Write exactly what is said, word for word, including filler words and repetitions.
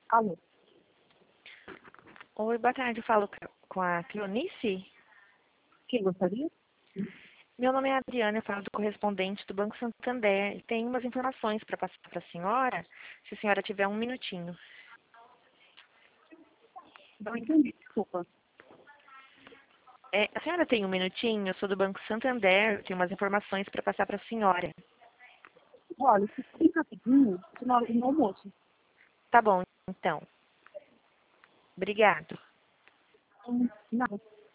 Alô, Oi, boa tarde. Eu falo c- com a Cleonice. quem gostaria? Meu nome é Adriana, eu falo do correspondente do Banco Santander. Tem umas informações para passar para a senhora, se a senhora tiver um minutinho. Não entendi, desculpa. É, a senhora tem um minutinho? Eu sou do Banco Santander, tenho umas informações para passar para a senhora. Olha, se bem rapidinho, de na hora do almoço. Tá bom, então. Obrigado. Hum, Não.